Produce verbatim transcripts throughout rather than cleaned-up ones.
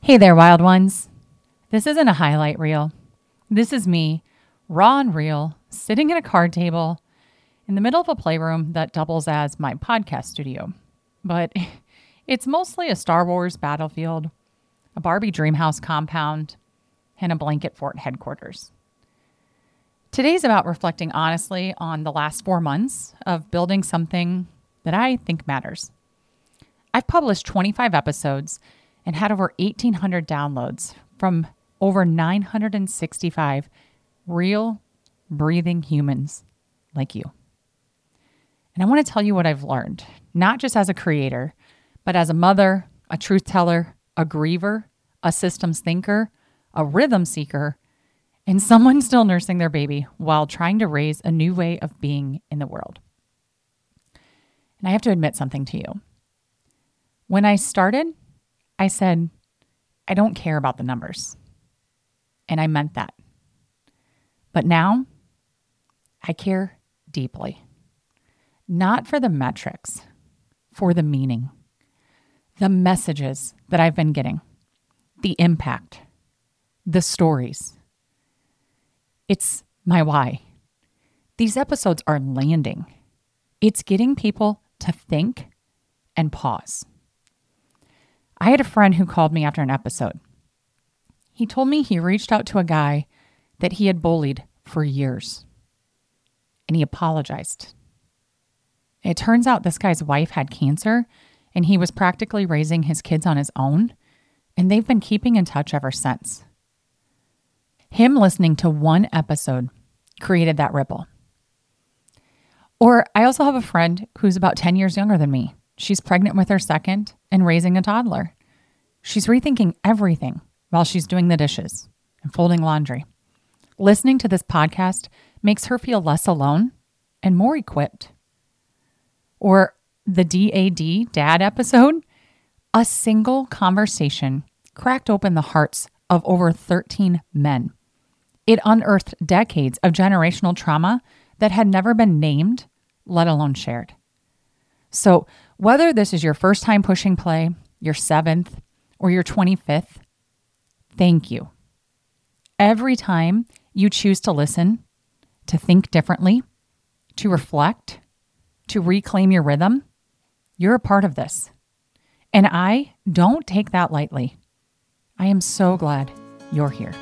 Hey there, wild ones. This isn't a highlight reel. This is me, raw and real, sitting at a card table in the middle of a playroom that doubles as my podcast studio. But it's mostly a Star Wars battlefield, a Barbie Dreamhouse compound, and a blanket fort headquarters. Today's about reflecting honestly on the last four months of building something that I think matters. I've published twenty-five episodes and had over eighteen hundred downloads from over nine hundred sixty-five real, breathing humans like you. And I want to tell you what I've learned, not just as a creator, but as a mother, a truth teller, a griever, a systems thinker, a rhythm seeker, and someone still nursing their baby while trying to raise a new way of being in the world. And I have to admit something to you. When I started, I said, I don't care about the numbers. And I meant that. But now, I care deeply. Not for the metrics, for the meaning, the messages that I've been getting, the impact, the stories. It's my why. These episodes are landing. It's getting people to think and pause. I had a friend who called me after an episode. He told me he reached out to a guy that he had bullied for years, and he apologized. It turns out this guy's wife had cancer, and he was practically raising his kids on his own, and they've been keeping in touch ever since. Him listening to one episode created that ripple. Or I also have a friend who's about ten years younger than me. She's pregnant with her second and raising a toddler. She's rethinking everything while she's doing the dishes and folding laundry. Listening to this podcast makes her feel less alone and more equipped. Or the D A D dad episode, a single conversation cracked open the hearts of over thirteen men. It unearthed decades of generational trauma that had never been named, let alone shared. So whether this is your first time pushing play, your seventh, or your twenty-fifth, thank you. Every time you choose to listen, to think differently, to reflect, to reclaim your rhythm, you're a part of this. And I don't take that lightly. I am so glad you're here.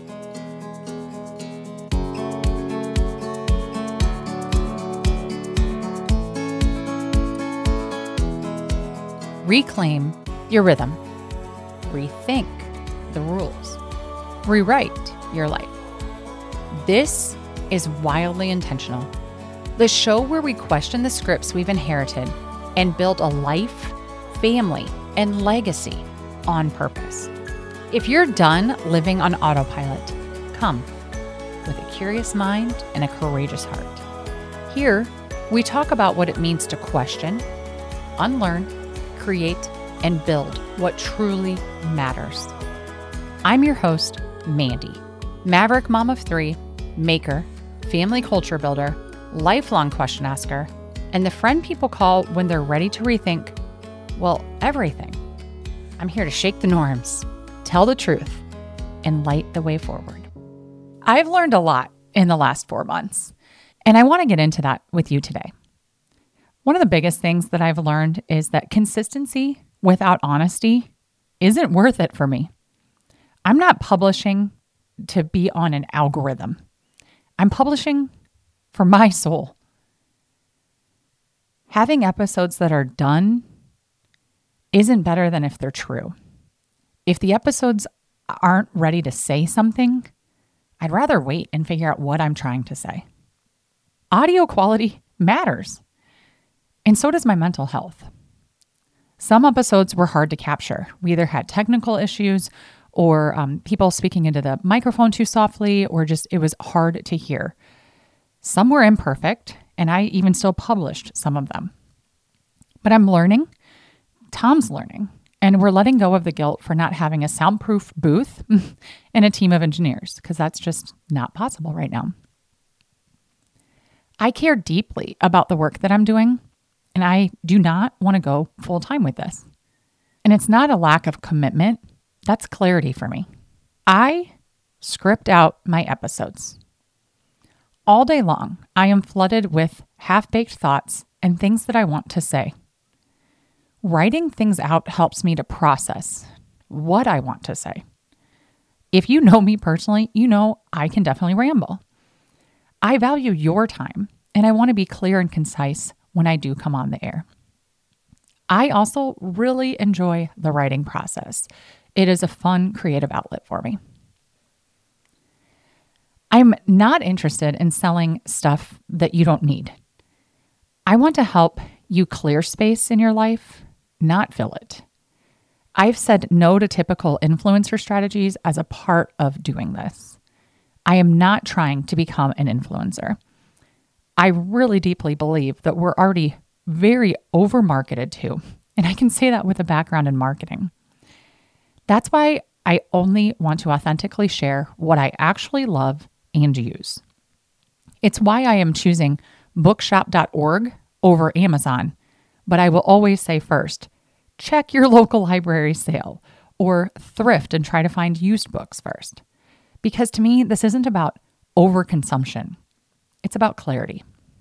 Reclaim your rhythm. Rethink the rules. Rewrite your life. This is Wildly Intentional, the show where we question the scripts we've inherited and build a life, family, and legacy on purpose. If you're done living on autopilot, come with a curious mind and a courageous heart. Here, we talk about what it means to question, unlearn, create, and build what truly matters. I'm your host, Mandy, maverick mom of three, maker, family culture builder, lifelong question asker, and the friend people call when they're ready to rethink, well, everything. I'm here to shake the norms, tell the truth, and light the way forward. I've learned a lot in the last four months, and I want to get into that with you today. One of the biggest things that I've learned is that consistency without honesty isn't worth it for me. I'm not publishing to be on an algorithm. I'm publishing for my soul. Having episodes that are done isn't better than if they're true. If the episodes aren't ready to say something, I'd rather wait and figure out what I'm trying to say. Audio quality matters. And so does my mental health. Some episodes were hard to capture. We either had technical issues or um, people speaking into the microphone too softly, or just it was hard to hear. Some were imperfect, and I even still published some of them. But I'm learning. Tom's learning. And we're letting go of the guilt for not having a soundproof booth and a team of engineers, because that's just not possible right now. I care deeply about the work that I'm doing, and I do not want to go full time with this. And it's not a lack of commitment. That's clarity for me. I script out my episodes. All day long, I am flooded with half-baked thoughts and things that I want to say. Writing things out helps me to process what I want to say. If you know me personally, you know I can definitely ramble. I value your time, and I want to be clear and concise when I do come on the air. I also really enjoy the writing process. It is a fun, creative outlet for me. I'm not interested in selling stuff that you don't need. I want to help you clear space in your life, not fill it. I've said no to typical influencer strategies as a part of doing this. I am not trying to become an influencer. I really deeply believe that we're already very over-marketed to, and I can say that with a background in marketing. That's why I only want to authentically share what I actually love and use. It's why I am choosing bookshop dot org over Amazon, but I will always say first, check your local library sale or thrift and try to find used books first. Because to me, this isn't about overconsumption. It's about clarity.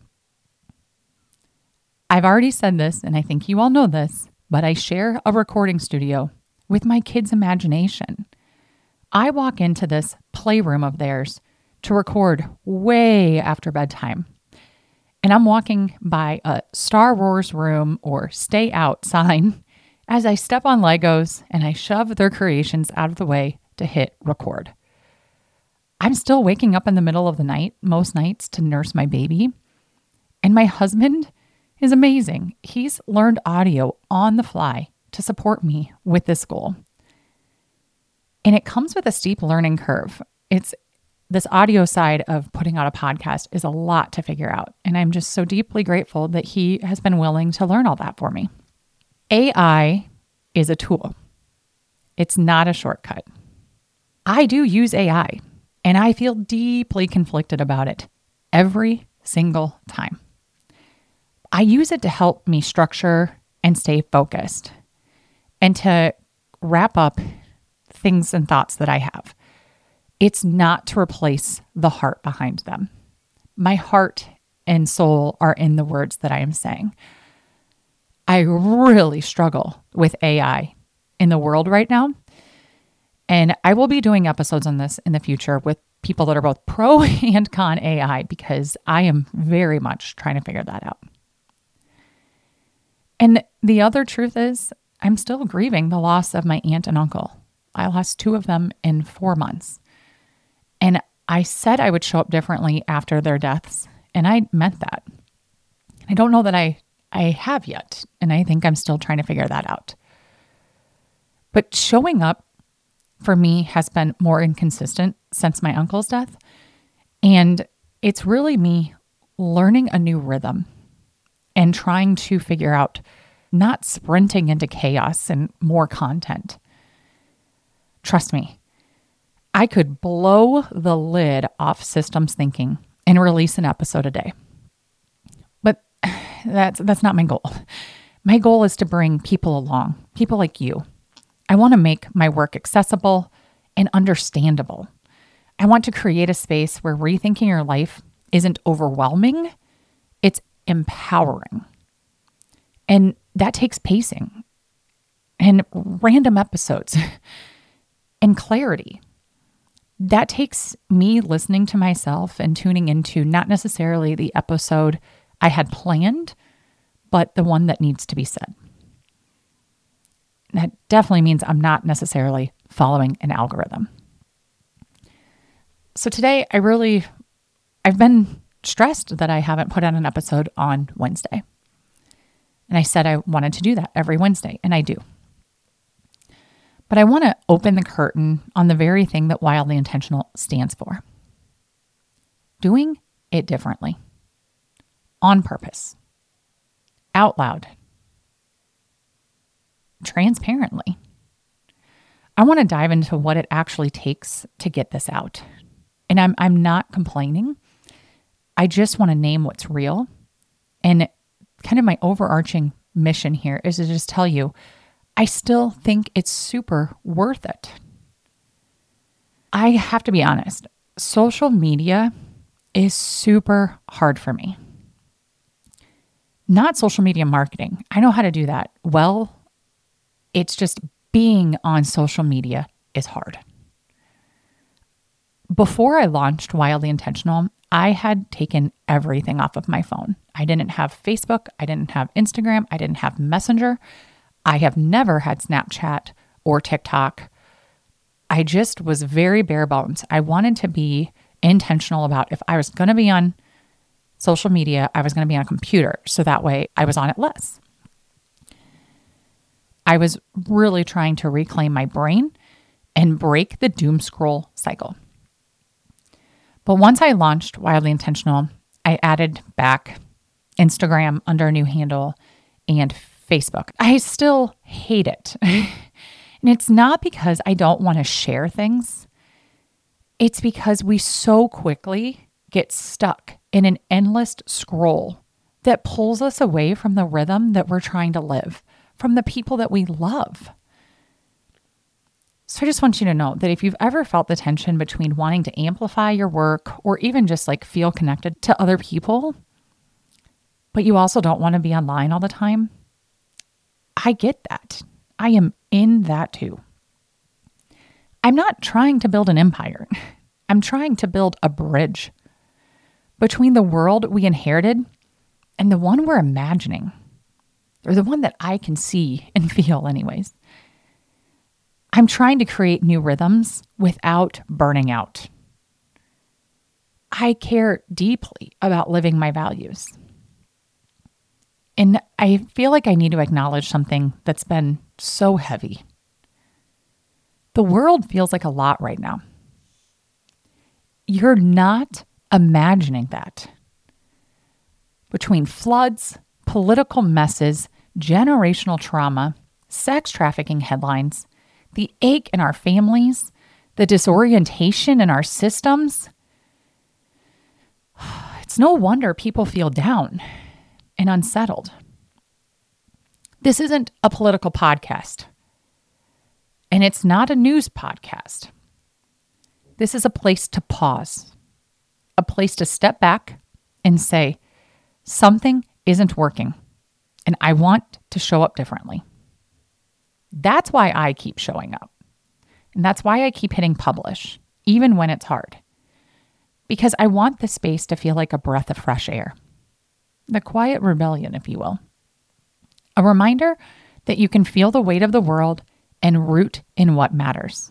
I've already said this, and I think you all know this, but I share a recording studio with my kids' imagination. I walk into this playroom of theirs to record way after bedtime. And I'm walking by a Star Wars room or stay out sign as I step on Legos and I shove their creations out of the way to hit record. I'm still waking up in the middle of the night, most nights, to nurse my baby. And my husband is amazing. He's learned audio on the fly to support me with this goal. And it comes with a steep learning curve. It's this audio side of putting out a podcast is a lot to figure out. And I'm just so deeply grateful that he has been willing to learn all that for me. A I is a tool. It's not a shortcut. I do use A I, and I feel deeply conflicted about it every single time. I use it to help me structure and stay focused and to wrap up things and thoughts that I have. It's not to replace the heart behind them. My heart and soul are in the words that I am saying. I really struggle with A I in the world right now. And I will be doing episodes on this in the future with people that are both pro and con A I because I am very much trying to figure that out. And the other truth is I'm still grieving the loss of my aunt and uncle. I lost two of them in four months. And I said I would show up differently after their deaths, and I meant that. I don't know that I, I have yet, and I think I'm still trying to figure that out. But showing up for me has been more inconsistent since my uncle's death, and it's really me learning a new rhythm and trying to figure out not sprinting into chaos and more content. Trust me, I could blow the lid off systems thinking and release an episode a day. But that's that's not my goal. My goal is to bring people along, people like you. I want to make my work accessible and understandable. I want to create a space where rethinking your life isn't overwhelming, it's empowering. And that takes pacing and random episodes and clarity. That takes me listening to myself and tuning into not necessarily the episode I had planned, but the one that needs to be said. That definitely means I'm not necessarily following an algorithm. So today I really, I've been stressed that I haven't put out an episode on Wednesday. And I said I wanted to do that every Wednesday, and I do. But I want to open the curtain on the very thing that Wildly Intentional stands for. Doing it differently. On purpose. Out loud. Transparently. I want to dive into what it actually takes to get this out. And I'm I'm not complaining. I just want to name what's real. And kind of my overarching mission here is to just tell you, I still think it's super worth it. I have to be honest, social media is super hard for me. Not social media marketing. I know how to do that well. It's just being on social media is hard. Before I launched Wildly Intentional, I had taken everything off of my phone. I didn't have Facebook. I didn't have Instagram. I didn't have Messenger. I have never had Snapchat or TikTok. I just was very bare bones. I wanted to be intentional about if I was going to be on social media, I was going to be on a computer. So that way I was on it less. I was really trying to reclaim my brain and break the doom scroll cycle. But once I launched Wildly Intentional, I added back Instagram under a new handle and Facebook. I still hate it. And it's not because I don't want to share things. It's because we so quickly get stuck in an endless scroll that pulls us away from the rhythm that we're trying to live, from the people that we love. So I just want you to know that if you've ever felt the tension between wanting to amplify your work or even just like feel connected to other people, but you also don't want to be online all the time, I get that. I am in that too. I'm not trying to build an empire. I'm trying to build a bridge between the world we inherited and the one we're imagining, or the one that I can see and feel anyways. I'm trying to create new rhythms without burning out. I care deeply about living my values. And I feel like I need to acknowledge something that's been so heavy. The world feels like a lot right now. You're not imagining that. Between floods, political messes, generational trauma, sex trafficking headlines, the ache in our families, the disorientation in our systems, it's no wonder people feel down and unsettled. This isn't a political podcast, and it's not a news podcast. This is a place to pause, a place to step back and say, something isn't working, and I want to show up differently. That's why I keep showing up. And that's why I keep hitting publish, even when it's hard. Because I want the space to feel like a breath of fresh air. The quiet rebellion, if you will. A reminder that you can feel the weight of the world and root in what matters.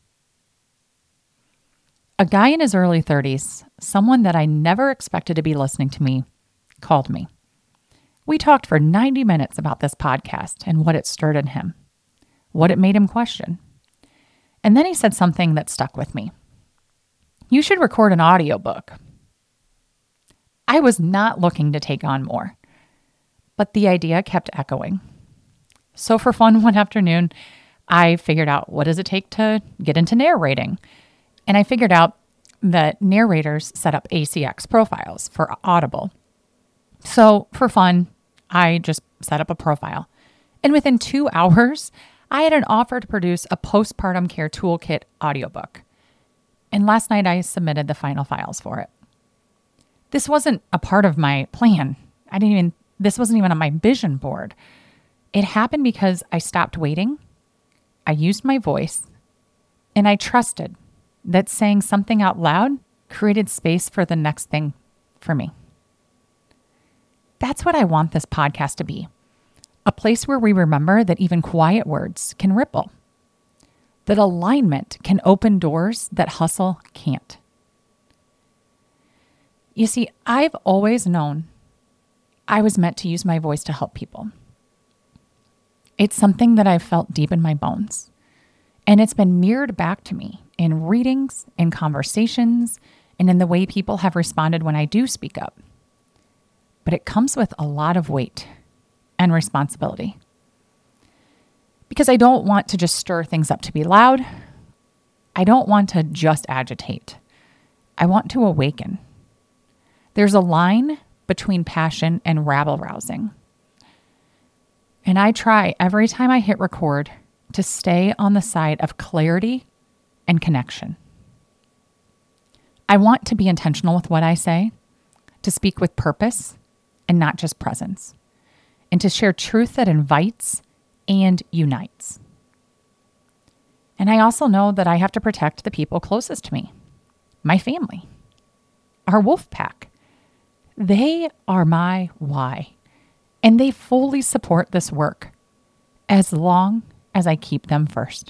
A guy in his early thirties, someone that I never expected to be listening to me, called me. We talked for ninety minutes about this podcast and what it stirred in him, what it made him question. And then he said something that stuck with me. You should record an audiobook. I was not looking to take on more, but the idea kept echoing. So for fun one afternoon, I figured out what does it take to get into narrating. And I figured out that narrators set up A C X profiles for Audible. So for fun, I just set up a profile. And within two hours, I had an offer to produce a postpartum care toolkit audiobook. And last night I submitted the final files for it. This wasn't a part of my plan. I didn't even, this wasn't even on my vision board. It happened because I stopped waiting. I used my voice, and I trusted that saying something out loud created space for the next thing for me. That's what I want this podcast to be. A place where we remember that even quiet words can ripple. That alignment can open doors that hustle can't. You see, I've always known I was meant to use my voice to help people. It's something that I've felt deep in my bones. And it's been mirrored back to me in readings, in conversations, and in the way people have responded when I do speak up. But it comes with a lot of weight and responsibility. Because I don't want to just stir things up to be loud. I don't want to just agitate. I want to awaken. There's a line between passion and rabble-rousing. And I try every time I hit record to stay on the side of clarity and connection. I want to be intentional with what I say, to speak with purpose and not just presence, and to share truth that invites and unites. And I also know that I have to protect the people closest to me, my family, our wolf pack. They are my why, and they fully support this work as long as I keep them first.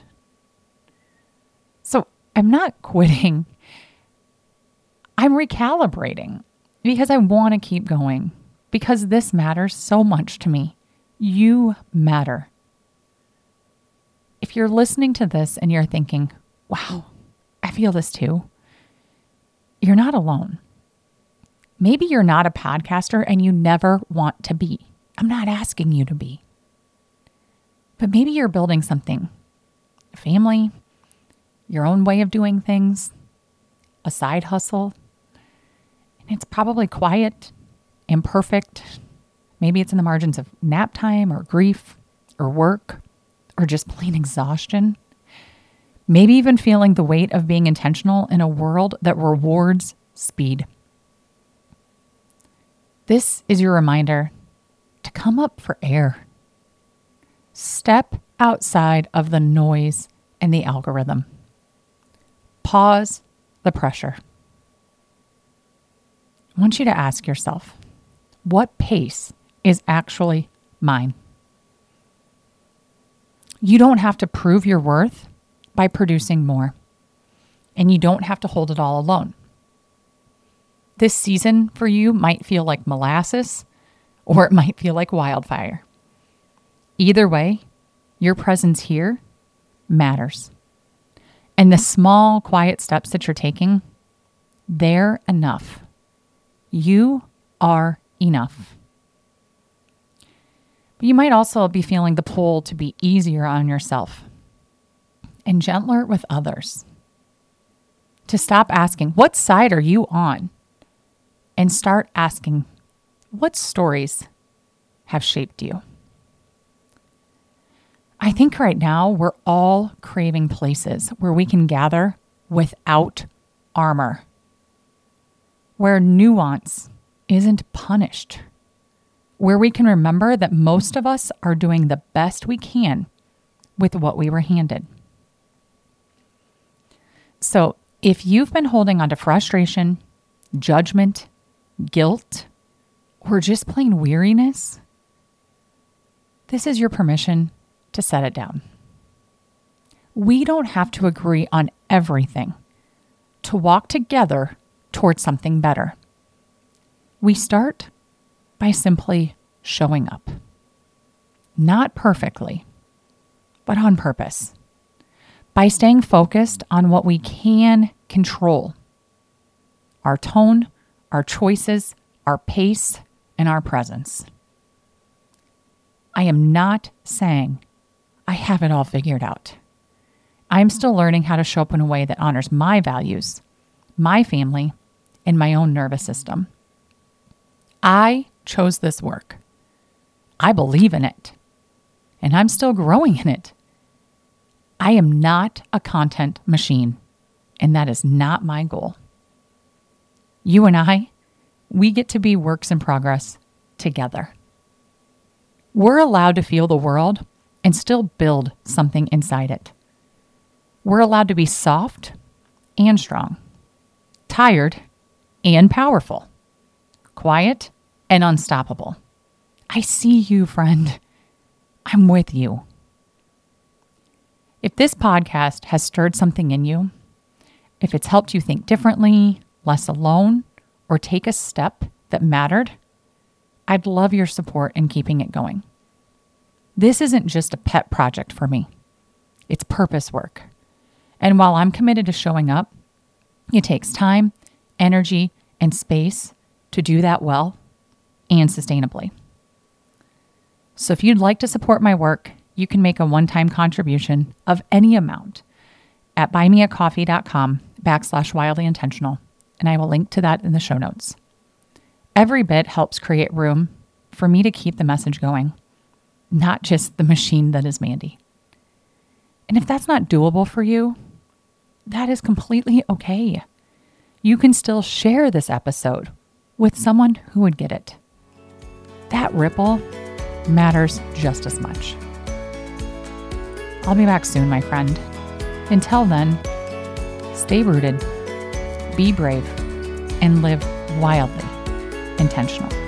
So I'm not quitting. I'm recalibrating because I want to keep going, because this matters so much to me. You matter. If you're listening to this and you're thinking, wow, I feel this too, you're not alone. Maybe you're not a podcaster and you never want to be. I'm not asking you to be. But maybe you're building something, a family, your own way of doing things, a side hustle. And it's probably quiet, imperfect. Maybe it's in the margins of nap time or grief or work or just plain exhaustion. Maybe even feeling the weight of being intentional in a world that rewards speed. This is your reminder to come up for air. Step outside of the noise and the algorithm. Pause the pressure. I want you to ask yourself, what pace is actually mine? You don't have to prove your worth by producing more, and you don't have to hold it all alone. This season for you might feel like molasses, or it might feel like wildfire. Either way, your presence here matters. And the small, quiet steps that you're taking, they're enough. You are enough. But you might also be feeling the pull to be easier on yourself and gentler with others. To stop asking, what side are you on? And start asking, what stories have shaped you? I think right now we're all craving places where we can gather without armor, where nuance isn't punished, where we can remember that most of us are doing the best we can with what we were handed. So if you've been holding on to frustration, judgment, guilt, or just plain weariness, this is your permission to set it down. We don't have to agree on everything to walk together towards something better. We start by simply showing up. Not perfectly, but on purpose. By staying focused on what we can control. Our tone, our choices, our pace, and our presence. I am not saying I have it all figured out. I'm still learning how to show up in a way that honors my values, my family, and my own nervous system. I chose this work. I believe in it, and I'm still growing in it. I am not a content machine, and that is not my goal. You and I, we get to be works in progress together. We're allowed to feel the world and still build something inside it. We're allowed to be soft and strong, tired and powerful, quiet and unstoppable. I see you, friend. I'm with you. If this podcast has stirred something in you, if it's helped you think differently, less alone, or take a step that mattered, I'd love your support in keeping it going. This isn't just a pet project for me. It's purpose work. And while I'm committed to showing up, it takes time, energy, and space to do that well and sustainably. So if you'd like to support my work, you can make a one-time contribution of any amount at buymeacoffee.com backslash wildly intentional, and I will link to that in the show notes. Every bit helps create room for me to keep the message going. not just the machine that is Mandy. And if that's not doable for you, that is completely okay. You can still share this episode with someone who would get it. That ripple matters just as much. I'll be back soon, my friend. Until then, stay rooted, be brave, and live wildly intentional.